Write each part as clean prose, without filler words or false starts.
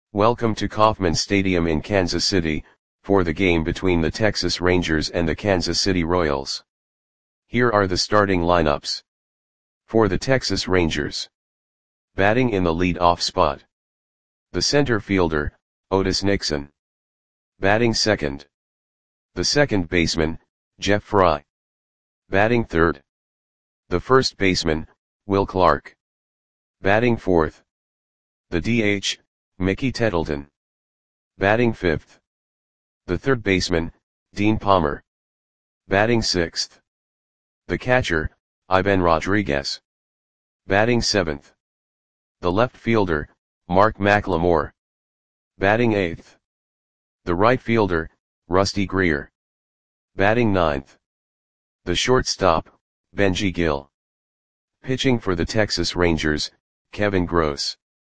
Welcome to Kauffman Stadium in Kansas City, for the game between the Texas Rangers and the Kansas City Royals. Here are the starting lineups. For the Texas Rangers. Batting in the lead-off spot. The center fielder, Otis Nixon. Batting second. The second baseman, Jeff Fry. Batting third. The first baseman, Will Clark. Batting fourth. The DH, Mickey Tettleton. Batting fifth. The third baseman, Dean Palmer. Batting sixth. The catcher, Ivan Rodriguez. Batting seventh. The left fielder, Mark McLemore. Batting eighth. The right fielder, Rusty Greer. Batting ninth. The shortstop, Benji Gill. Pitching for the Texas Rangers, Kevin Gross.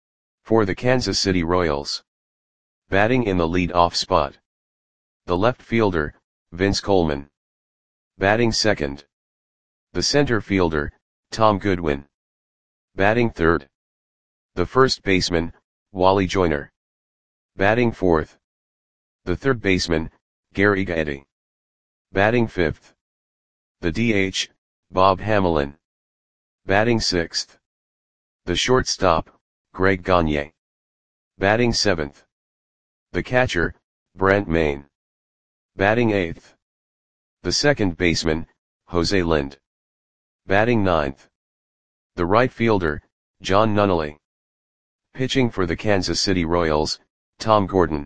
For the Kansas City Royals. Batting in the lead-off spot. The left fielder, Vince Coleman. Batting second. The center fielder, Tom Goodwin. Batting third. The first baseman, Wally Joyner. Batting fourth. The third baseman, Gary Gaetti. Batting fifth. The DH, Bob Hamelin. Batting sixth. The shortstop, Greg Gagne. Batting seventh. The catcher, Brent Maine. Batting eighth. The second baseman, Jose Lind. Batting ninth. The right fielder, John Nunnally. Pitching for the Kansas City Royals, Tom Gordon.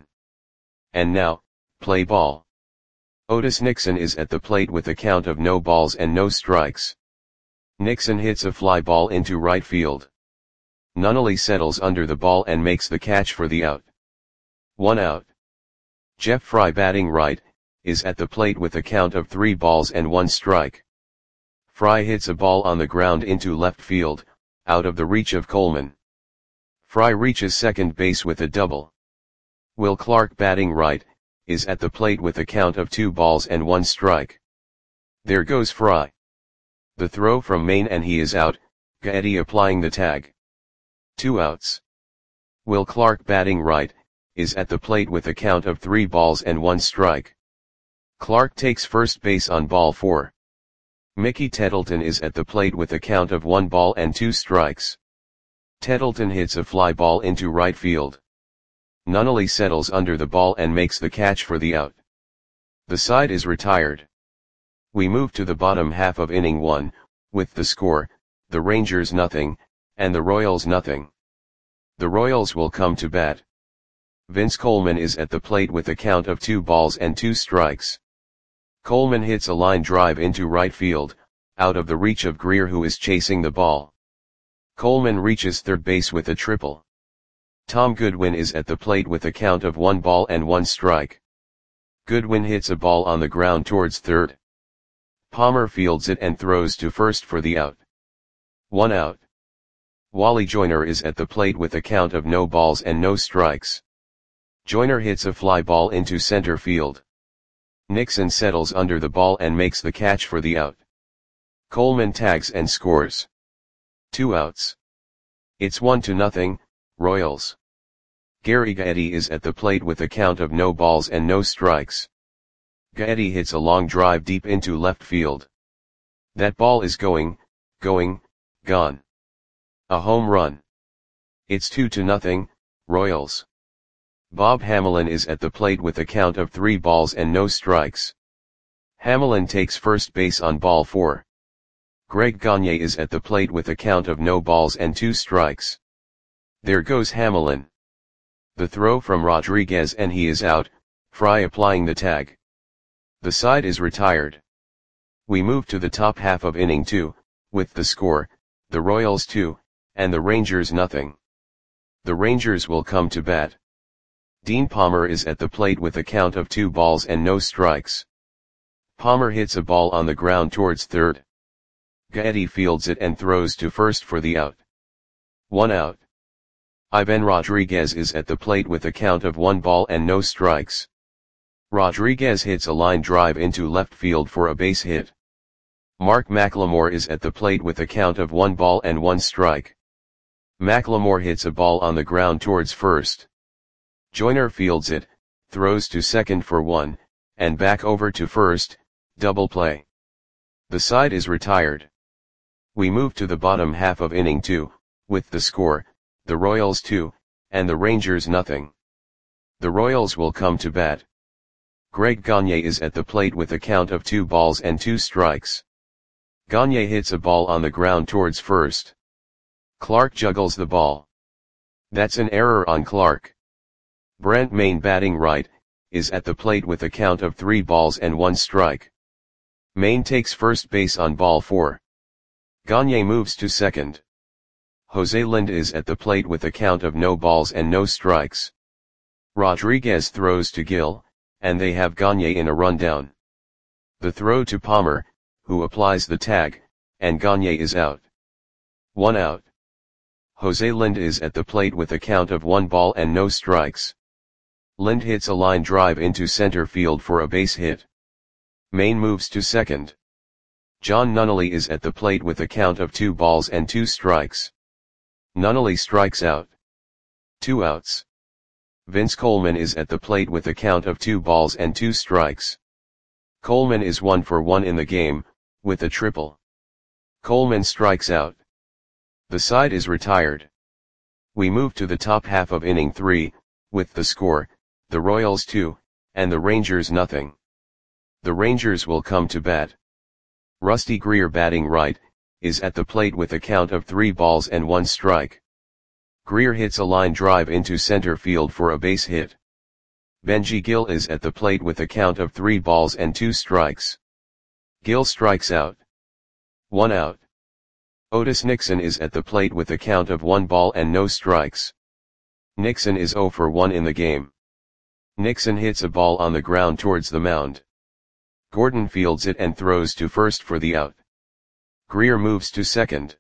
And now, play ball. Otis Nixon is at the plate with a count of no balls and no strikes. Nixon hits a fly ball into right field. Nunnally settles under the ball and makes the catch for the out. 1 out. Jeff Fry, batting right, is at the plate with a count of 3 balls and 1 strike. Fry hits a ball on the ground into left field, out of the reach of Coleman. Fry reaches second base with a double. Will Clark, batting right, is at the plate with a count of 2 balls and 1 strike. There goes Fry. The throw from Maine and he is out, Gaetti applying the tag. 2 outs. Will Clark, batting right, is at the plate with a count of 3 balls and 1 strike. Clark takes first base on ball 4. Mickey Tettleton is at the plate with a count of 1 ball and 2 strikes. Tettleton hits a fly ball into right field. Nunnally settles under the ball and makes the catch for the out. The side is retired. We move to the bottom half of inning 1, with the score, the Rangers nothing, and the Royals nothing. The Royals will come to bat. Vince Coleman is at the plate with a count of 2 balls and 2 strikes. Coleman hits a line drive into right field, out of the reach of Greer, who is chasing the ball. Coleman reaches third base with a triple. Tom Goodwin is at the plate with a count of 1 ball and 1 strike. Goodwin hits a ball on the ground towards third. Palmer fields it and throws to first for the out. 1 out. Wally Joyner is at the plate with a count of no balls and no strikes. Joyner hits a fly ball into center field. Nixon settles under the ball and makes the catch for the out. Coleman tags and scores. 2 outs. It's 1-0, Royals. Gary Gaetti is at the plate with a count of no balls and no strikes. Gaetti hits a long drive deep into left field. That ball is gone. A home run. It's 2-0, Royals. Bob Hamelin is at the plate with a count of 3 balls and no strikes. Hamelin takes first base on ball 4. Greg Gagne is at the plate with a count of no balls and 2 strikes. There goes Hamelin. The throw from Rodriguez and he is out, Fry applying the tag. The side is retired. We move to the top half of inning 2, with the score, the Royals 2, and the Rangers nothing. The Rangers will come to bat. Dean Palmer is at the plate with a count of 2 balls and no strikes. Palmer hits a ball on the ground towards third. Gaetti fields it and throws to first for the out. 1 out. Ivan Rodriguez is at the plate with a count of 1 ball and no strikes. Rodriguez hits a line drive into left field for a base hit. Mark McLemore is at the plate with a count of 1 ball and 1 strike. McLemore hits a ball on the ground towards first. Joyner fields it, throws to second for 1, and back over to first, double play. The side is retired. We move to the bottom half of inning 2, with the score, the Royals 2, and the Rangers nothing. The Royals will come to bat. Greg Gagne is at the plate with a count of 2 balls and 2 strikes. Gagne hits a ball on the ground towards first. Clark juggles the ball. That's an error on Clark. Brent Mayne, batting right, is at the plate with a count of 3 balls and 1 strike. Mayne takes first base on ball 4. Gagne moves to second. Jose Lind is at the plate with a count of no balls and no strikes. Rodriguez throws to Gill, and they have Gagne in a rundown. The throw to Palmer, who applies the tag, and Gagne is out. 1 out. Jose Lind is at the plate with a count of 1 ball and no strikes. Lind hits a line drive into center field for a base hit. Mayne moves to second. John Nunnally is at the plate with a count of 2 balls and 2 strikes. Nunnally strikes out. 2 outs. Vince Coleman is at the plate with a count of 2 balls and 2 strikes. Coleman is 1 for 1 in the game, with a triple. Coleman strikes out. The side is retired. We move to the top half of inning 3, with the score, the Royals 2, and the Rangers nothing. The Rangers will come to bat. Rusty Greer, batting right, is at the plate with a count of 3 balls and 1 strike. Greer hits a line drive into center field for a base hit. Benji Gill is at the plate with a count of 3 balls and 2 strikes. Gill strikes out. 1 out. Otis Nixon is at the plate with a count of 1 ball and no strikes. Nixon is 0 for 1 in the game. Nixon hits a ball on the ground towards the mound. Gordon fields it and throws to first for the out. Greer moves to second.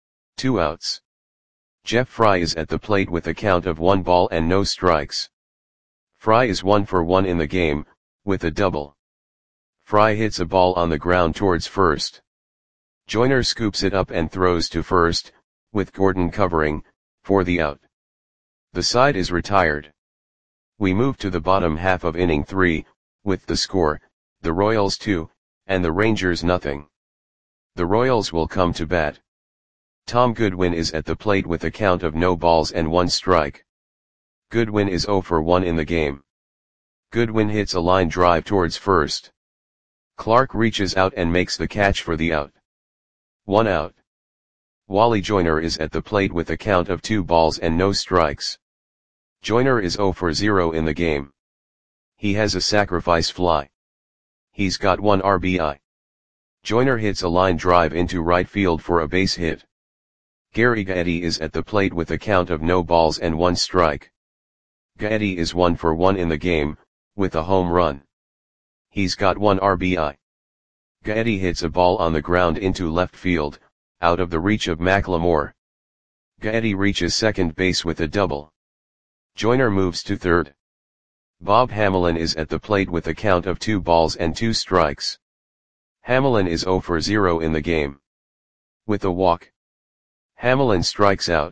2 outs. Jeff Fry is at the plate with a count of 1 ball and no strikes. Fry is 1 for 1 in the game, with a double. Fry hits a ball on the ground towards first. Joyner scoops it up and throws to first, with Gordon covering, for the out. The side is retired. We move to the bottom half of inning 3, with the score, the Royals 2, and the Rangers nothing. The Royals will come to bat. Tom Goodwin is at the plate with a count of no balls and 1 strike. Goodwin is 0 for 1 in the game. Goodwin hits a line drive towards first. Clark reaches out and makes the catch for the out. 1 out. Wally Joyner is at the plate with a count of 2 balls and no strikes. Joyner is 0 for 0 in the game. He has a sacrifice fly. He's got 1 RBI. Joyner hits a line drive into right field for a base hit. Gary Gaetti is at the plate with a count of no balls and 1 strike. Gaetti is 1 for 1 in the game, with a home run. He's got 1 RBI. Gaetti hits a ball on the ground into left field, out of the reach of McLemore. Gaetti reaches second base with a double. Joyner moves to third. Bob Hamelin is at the plate with a count of 2 balls and 2 strikes. Hamelin is 0 for 0 in the game. With a walk. Hamelin strikes out.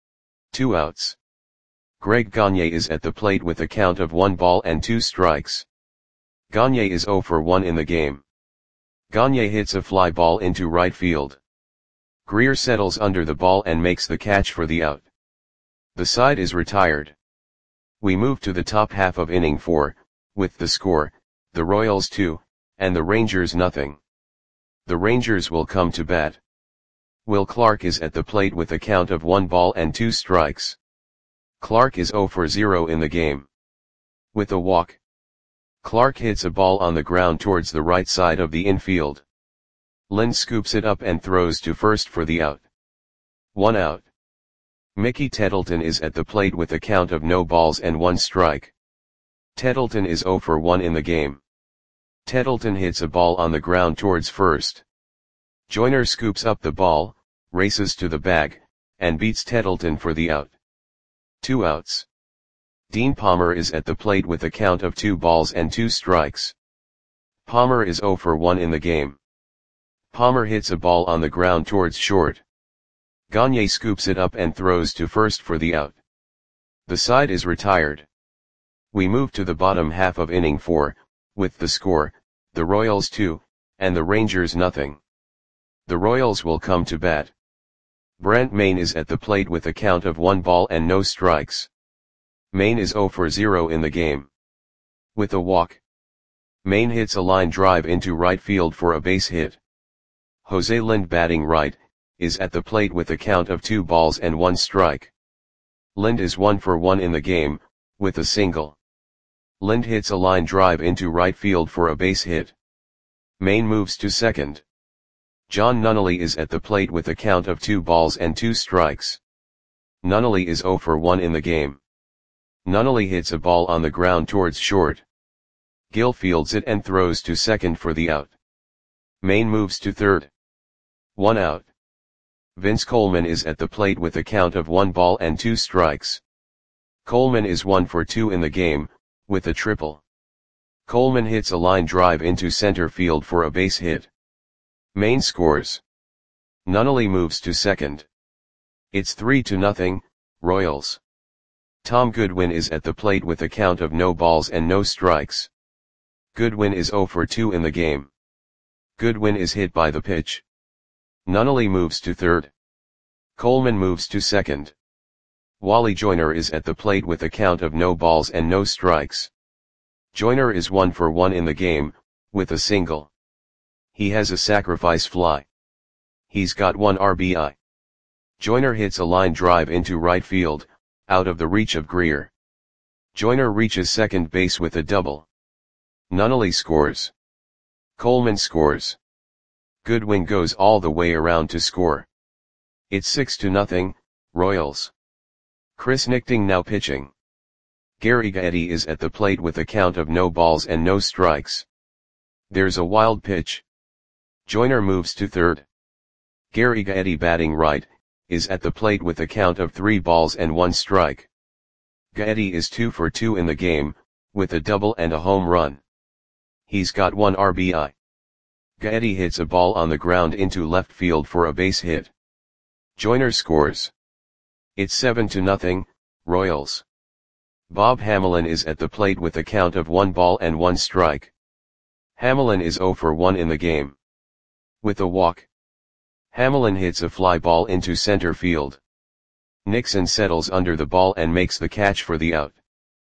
2 outs. Greg Gagne is at the plate with a count of 1 ball and 2 strikes. Gagne is 0 for 1 in the game. Gagne hits a fly ball into right field. Greer settles under the ball and makes the catch for the out. The side is retired. We move to the top half of inning 4, with the score, the Royals 2, and the Rangers nothing. The Rangers will come to bat. Will Clark is at the plate with a count of 1 ball and 2 strikes. Clark is 0 for 0 in the game. With a walk. Clark hits a ball on the ground towards the right side of the infield. Lind scoops it up and throws to first for the out. 1 out. Mickey Tettleton is at the plate with a count of no balls and 1 strike. Tettleton is 0 for 1 in the game. Tettleton hits a ball on the ground towards first. Joyner scoops up the ball, races to the bag, and beats Tettleton for the out. 2 outs. Dean Palmer is at the plate with a count of 2 balls and 2 strikes. Palmer is 0 for 1 in the game. Palmer hits a ball on the ground towards short. Gagne scoops it up and throws to first for the out. The side is retired. We move to the bottom half of inning 4, with the score, the Royals 2, and the Rangers nothing. The Royals will come to bat. Brent Mayne is at the plate with a count of 1 ball and no strikes. Mayne is 0 for 0 in the game. With a walk, Mayne hits a line drive into right field for a base hit. Jose Lind, batting right, is at the plate with a count of 2 balls and 1 strike. Lind is 1 for 1 in the game, with a single. Lind hits a line drive into right field for a base hit. Mayne moves to second. John Nunnally is at the plate with a count of 2 balls and 2 strikes. Nunnally is 0 for 1 in the game. Nunnally hits a ball on the ground towards short. Gill fields it and throws to second for the out. Mayne moves to third. 1 out. Vince Coleman is at the plate with a count of 1 ball and 2 strikes. Coleman is 1 for 2 in the game, with a triple. Coleman hits a line drive into center field for a base hit. Mayne scores. Nunnally moves to second. It's 3-0, Royals. Tom Goodwin is at the plate with a count of no balls and no strikes. Goodwin is 0 for 2 in the game. Goodwin is hit by the pitch. Nunnally moves to third. Coleman moves to second. Wally Joyner is at the plate with a count of no balls and no strikes. Joyner is 1 for 1 in the game, with a single. He has a sacrifice fly. He's got 1 RBI. Joyner hits a line drive into right field, out of the reach of Greer. Joyner reaches second base with a double. Nunnally scores. Coleman scores. Goodwin goes all the way around to score. It's 6-0, Royals. Chris Nichting now pitching. Gary Gaetti is at the plate with a count of no balls and no strikes. There's a wild pitch. Joyner moves to third. Gary Gaetti, batting right, is at the plate with a count of 3 balls and 1 strike. Gaetti is 2 for 2 in the game, with a double and a home run. He's got 1 RBI. Gaetti hits a ball on the ground into left field for a base hit. Joyner scores. It's 7-0, Royals. Bob Hamelin is at the plate with a count of 1 ball and 1 strike. Hamelin is 0 for 1 in the game. With a walk, Hamelin hits a fly ball into center field. Nixon settles under the ball and makes the catch for the out.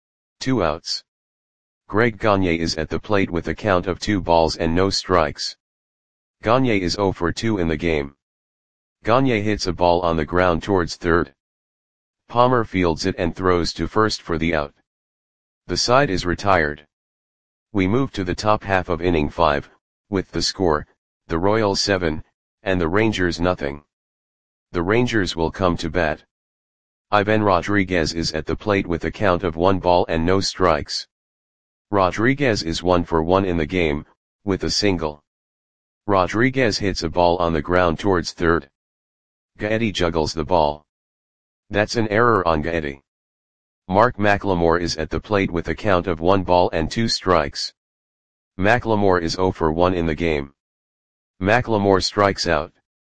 2 outs. Greg Gagne is at the plate with a count of 2 balls and no strikes. Gagne is 0 for 2 in the game. Gagne hits a ball on the ground towards third. Palmer fields it and throws to first for the out. The side is retired. We move to the top half of inning 5, with the score, the Royals 7, and the Rangers nothing. The Rangers will come to bat. Ivan Rodriguez is at the plate with a count of 1 ball and no strikes. Rodriguez is 1 for 1 in the game, with a single. Rodriguez hits a ball on the ground towards third. Gaetti juggles the ball. That's an error on Gaetti. Mark McLemore is at the plate with a count of 1 ball and 2 strikes. McLemore is 0 for 1 in the game. McLemore strikes out.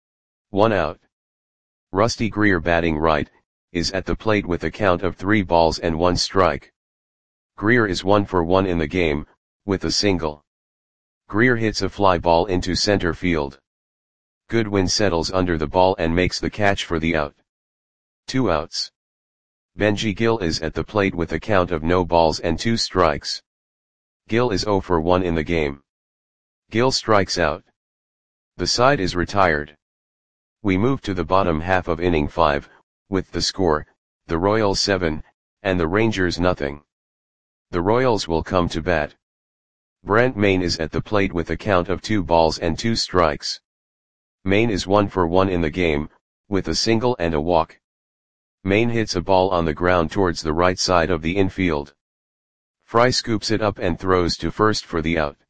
1 out. Rusty Greer, batting right, is at the plate with a count of 3 balls and 1 strike. Greer is 1 for 1 in the game, with a single. Greer hits a fly ball into center field. Goodwin settles under the ball and makes the catch for the out. 2 outs. Benji Gill is at the plate with a count of no balls and 2 strikes. Gill is 0 for 1 in the game. Gill strikes out. The side is retired. We move to the bottom half of inning 5, with the score, the Royals 7, and the Rangers nothing. The Royals will come to bat. Brent Mayne is at the plate with a count of 2 balls and 2 strikes. Mayne is 1 for 1 in the game, with a single and a walk. Mayne hits a ball on the ground towards the right side of the infield. Fry scoops it up and throws to first for the out.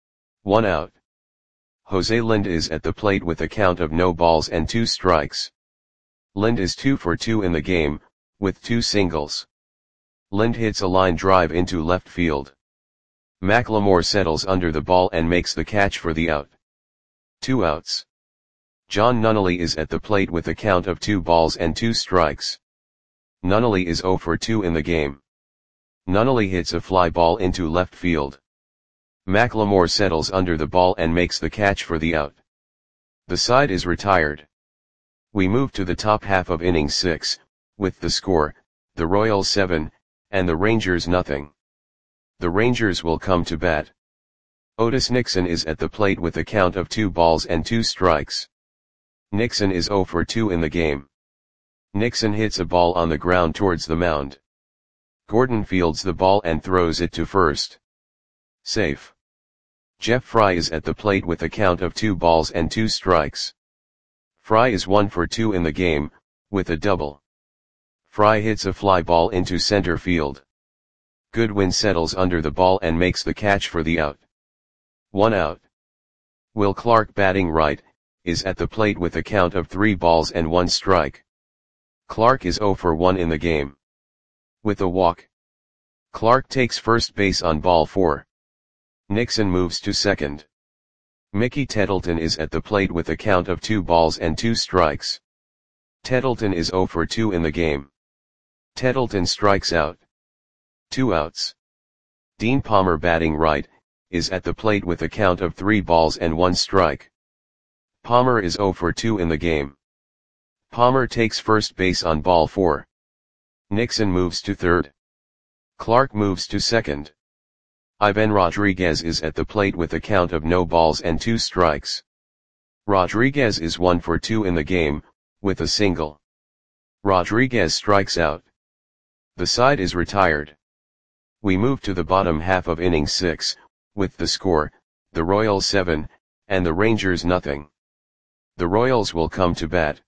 1 out. Jose Lind is at the plate with a count of no balls and 2 strikes. Lind is 2 for 2 in the game, with 2 singles. Lind hits a line drive into left field. McLemore settles under the ball and makes the catch for the out. 2 outs. John Nunnally is at the plate with a count of 2 balls and 2 strikes. Nunnally is 0 for 2 in the game. Nunnally hits a fly ball into left field. McLemore settles under the ball and makes the catch for the out. The side is retired. We move to the top half of inning 6, with the score, the Royals 7, and the Rangers nothing. The Rangers will come to bat. Otis Nixon is at the plate with a count of 2 balls and 2 strikes. Nixon is 0 for 2 in the game. Nixon hits a ball on the ground towards the mound. Gordon fields the ball and throws it to first. Safe. Jeff Fry is at the plate with a count of 2 balls and 2 strikes. Fry is 1 for 2 in the game, with a double. Fry hits a fly ball into center field. Goodwin settles under the ball and makes the catch for the out. 1 out. Will Clark, batting right, is at the plate with a count of 3 balls and 1 strike. Clark is 0 for 1 in the game. With a walk, Clark takes first base on ball 4. Nixon moves to second. Mickey Tettleton is at the plate with a count of 2 balls and 2 strikes. Tettleton is 0 for 2 in the game. Tettleton strikes out. 2 outs. Dean Palmer, batting right, is at the plate with a count of 3 balls and 1 strike. Palmer is 0 for 2 in the game. Palmer takes first base on ball 4. Nixon moves to third. Clark moves to second. Ivan Rodriguez is at the plate with a count of no balls and 2 strikes. Rodriguez is 1 for 2 in the game, with a single. Rodriguez strikes out. The side is retired. We move to the bottom half of inning 6, with the score, the Royals 7, and the Rangers nothing. The Royals will come to bat.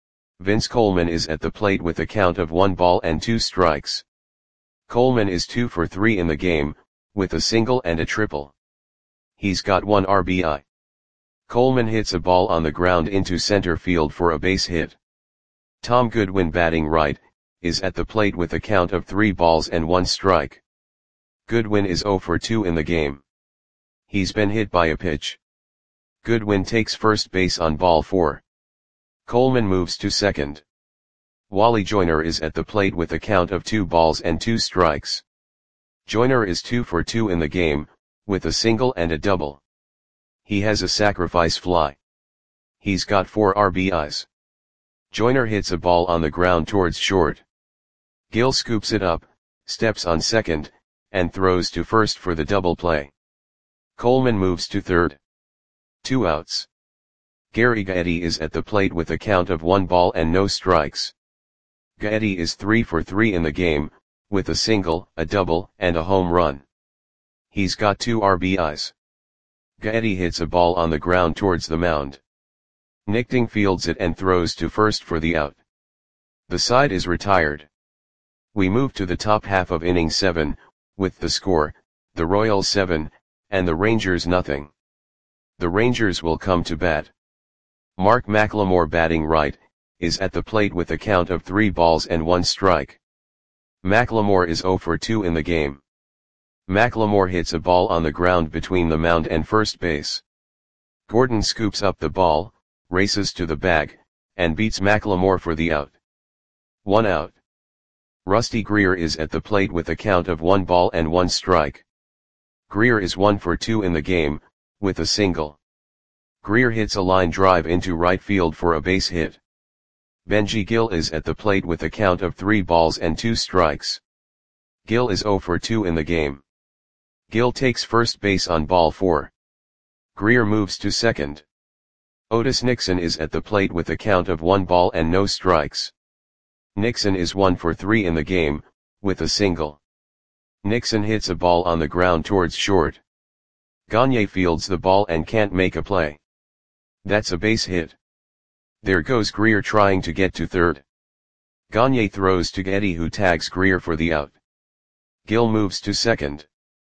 Vince Coleman is at the plate with a count of 1 ball and 2 strikes. Coleman is 2 for 3 in the game, with a single and a triple. He's got 1 RBI. Coleman hits a ball on the ground into center field for a base hit. Tom Goodwin, batting right, is at the plate with a count of 3 balls and 1 strike. Goodwin is 0 for 2 in the game. He's been hit by a pitch. Goodwin takes first base on ball 4. Coleman moves to second. Wally Joyner is at the plate with a count of 2 balls and 2 strikes. Joyner is 2 for 2 in the game, with a single and a double. He has a sacrifice fly. He's got 4 RBIs. Joyner hits a ball on the ground towards short. Gill scoops it up, steps on second, and throws to first for the double play. Coleman moves to third. 2 outs. Gary Gaetti is at the plate with a count of 1 ball and no strikes. Gaetti is 3 for 3 in the game, with a single, a double, and a home run. He's got 2 RBIs. Gaetti hits a ball on the ground towards the mound. Nichting fields it and throws to first for the out. The side is retired. We move to the top half of inning 7, with the score, the Royals 7, and the Rangers nothing. The Rangers will come to bat. Mark McLemore, batting right, is at the plate with a count of 3 balls and 1 strike. McLemore is 0 for 2 in the game. McLemore hits a ball on the ground between the mound and first base. Gordon scoops up the ball, races to the bag, and beats McLemore for the out. 1 out. Rusty Greer is at the plate with a count of 1 ball and 1 strike. Greer is 1 for 2 in the game, with a single. Greer hits a line drive into right field for a base hit. Benji Gill is at the plate with a count of 3 balls and 2 strikes. Gill is 0 for 2 in the game. Gill takes first base on ball 4. Greer moves to second. Otis Nixon is at the plate with a count of 1 ball and no strikes. Nixon is 1 for 3 in the game, with a single. Nixon hits a ball on the ground towards short. Gagne fields the ball and can't make a play. That's a base hit. There goes Greer trying to get to third. Gagne throws to Getty, who tags Greer for the out. Gill moves to second.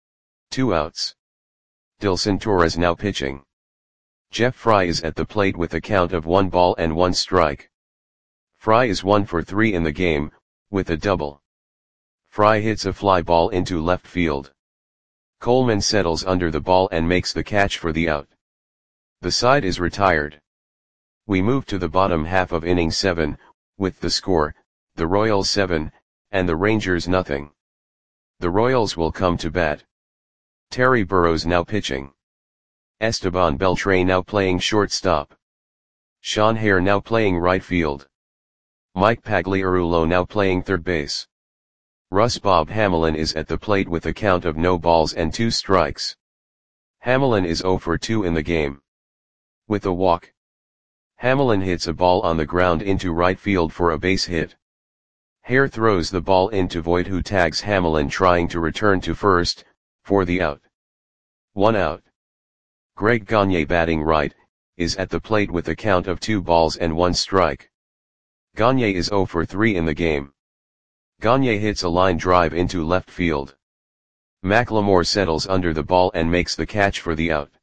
2 outs. Dilson Torres now pitching. Jeff Fry is at the plate with a count of 1 ball and 1 strike. Fry is 1 for 3 in the game, with a double. Fry hits a fly ball into left field. Coleman settles under the ball and makes the catch for the out. The side is retired. We move to the bottom half of inning 7, with the score, the Royals 7, and the Rangers nothing. The Royals will come to bat. Terry Burrows now pitching. Esteban Beltre now playing shortstop. Sean Hare now playing right field. Mike Pagliarulo now playing third base. Bob Hamelin is at the plate with a count of no balls and 2 strikes. Hamelin is 0 for 2 in the game. With a walk. Hamelin hits a ball on the ground into right field for a base hit. Hare throws the ball into Voit, who tags Hamelin trying to return to first, for the out. 1 out. Greg Gagne, batting right, is at the plate with a count of 2 balls and 1 strike. Gagne is 0 for 3 in the game. Gagne hits a line drive into left field. McLemore settles under the ball and makes the catch for the out.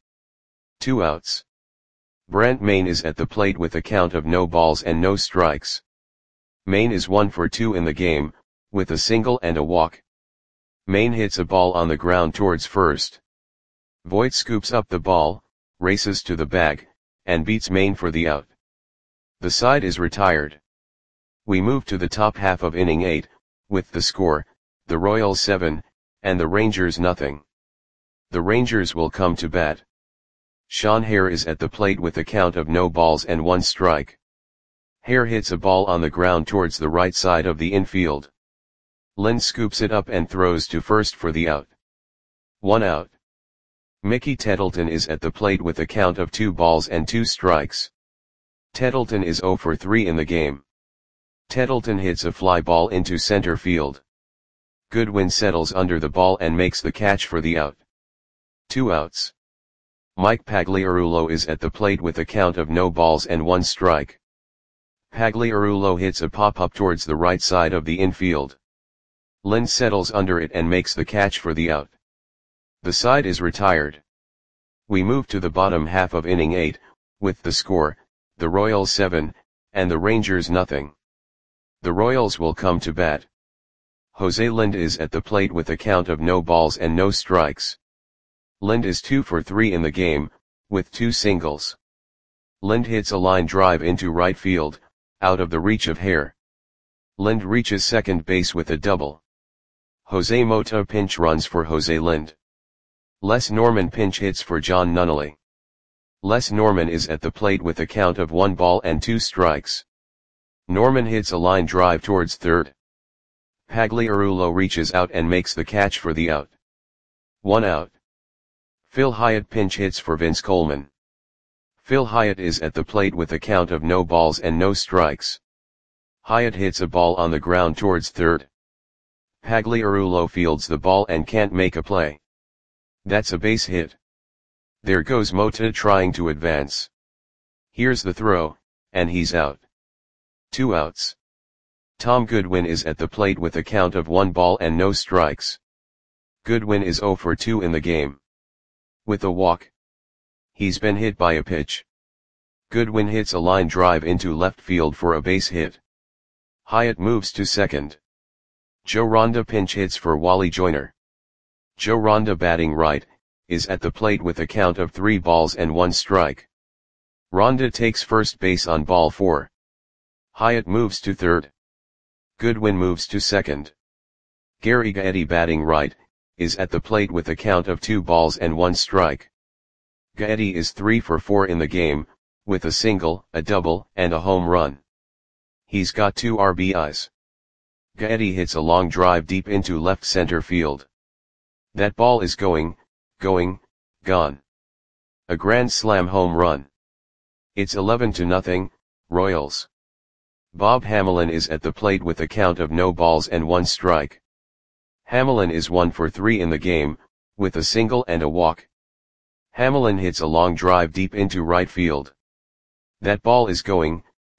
2 outs. Brent Mayne is at the plate with a count of no balls and no strikes. Mayne is 1 for 2 in the game, with a single and a walk. Mayne hits a ball on the ground towards first. Voit scoops up the ball, races to the bag, and beats Mayne for the out. The side is retired. We move to the top half of inning 8, with the score, the Royals 7, and the Rangers nothing. The Rangers will come to bat. Sean Hare is at the plate with a count of no balls and 1 strike. Hare hits a ball on the ground towards the right side of the infield. Lind scoops it up and throws to first for the out. 1 out. Mickey Tettleton is at the plate with a count of 2 balls and 2 strikes. Tettleton is 0 for 3 in the game. Tettleton hits a fly ball into center field. Goodwin settles under the ball and makes the catch for the out. 2 outs. Mike Pagliarulo is at the plate with a count of no balls and 1 strike. Pagliarulo hits a pop-up towards the right side of the infield. Lind settles under it and makes the catch for the out. The side is retired. We move to the bottom half of inning 8, with the score, the Royals 7, and the Rangers nothing. The Royals will come to bat. Jose Lind is at the plate with a count of no balls and no strikes. Lind is 2 for 3 in the game, with 2 singles. Lind hits a line drive into right field, out of the reach of Hare. Lind reaches second base with a double. Jose Mota pinch runs for Jose Lind. Les Norman pinch hits for John Nunnally. Les Norman is at the plate with a count of 1 ball and 2 strikes. Norman hits a line drive towards third. Pagliarulo reaches out and makes the catch for the out. 1 out. Phil Hyatt pinch hits for Vince Coleman. Phil Hyatt is at the plate with a count of no balls and no strikes. Hyatt hits a ball on the ground towards third. Pagliarulo fields the ball and can't make a play. That's a base hit. There goes Mota trying to advance. Here's the throw, and he's out. 2 outs. Tom Goodwin is at the plate with a count of 1 ball and no strikes. Goodwin is 0 for 2 in the game. With a walk. He's been hit by a pitch. Goodwin hits a line drive into left field for a base hit. Hyatt moves to second. Joe Ronda pinch hits for Wally Joyner. Joe Ronda, batting right, is at the plate with a count of 3 balls and 1 strike. Ronda takes first base on ball 4. Hyatt moves to third. Goodwin moves to second. Gary Gaetti, batting right, is at the plate with a count of 2 balls and 1 strike. Gaetti is 3 for 4 in the game, with a single, a double, and a home run. He's got 2 RBIs. Gaetti hits a long drive deep into left center field. That ball is going, gone. A grand slam home run. It's 11-0, Royals. Bob Hamelin is at the plate with a count of no balls and 1 strike. Hamelin is 1 for 3 in the game, with a single and a walk. Hamelin hits a long drive deep into right field. That ball is going,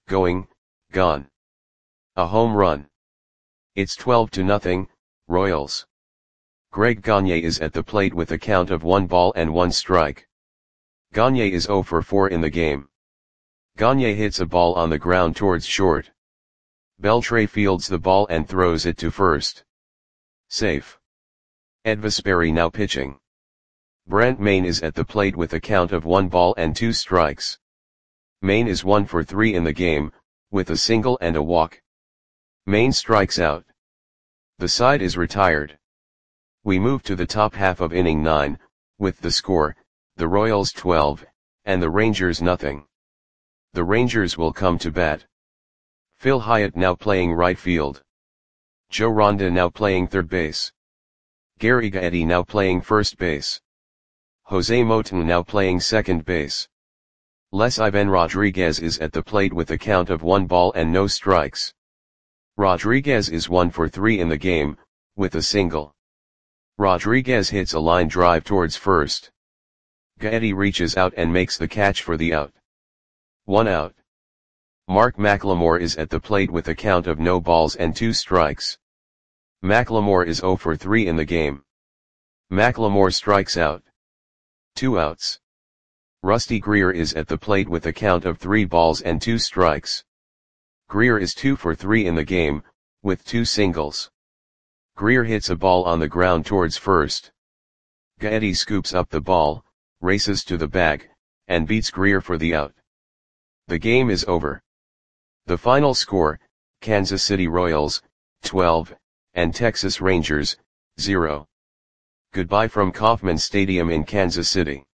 gone. A home run. It's 12-0, Royals. Greg Gagne is at the plate with a count of 1 ball and 1 strike. Gagne is 0 for 4 in the game. Gagne hits a ball on the ground towards short. Beltre fields the ball and throws it to first. Safe. Ed Vesperi now pitching. Brent Mayne is at the plate with a count of 1 ball and 2 strikes. Mayne is 1 for 3 in the game, with a single and a walk. Mayne strikes out. The side is retired. We move to the top half of inning 9, with the score, the Royals 12, and the Rangers nothing. The Rangers will come to bat. Phil Hyatt now playing right field. Joe Ronda now playing third base. Gary Gaetti now playing first base. Jose Moton now playing second base. Les Ivan Rodriguez is at the plate with a count of 1 ball and no strikes. Rodriguez is 1 for 3 in the game, with a single. Rodriguez hits a line drive towards first. Gaetti reaches out and makes the catch for the out. 1 out. Mark McLemore is at the plate with a count of no balls and 2 strikes. McLemore is 0 for 3 in the game. McLemore strikes out. 2 outs. Rusty Greer is at the plate with a count of 3 balls and 2 strikes. Greer is 2 for 3 in the game, with 2 singles. Greer hits a ball on the ground towards first. Gaetti scoops up the ball, races to the bag, and beats Greer for the out. The game is over. The final score, Kansas City Royals, 12, and Texas Rangers, 0. Goodbye from Kauffman Stadium in Kansas City.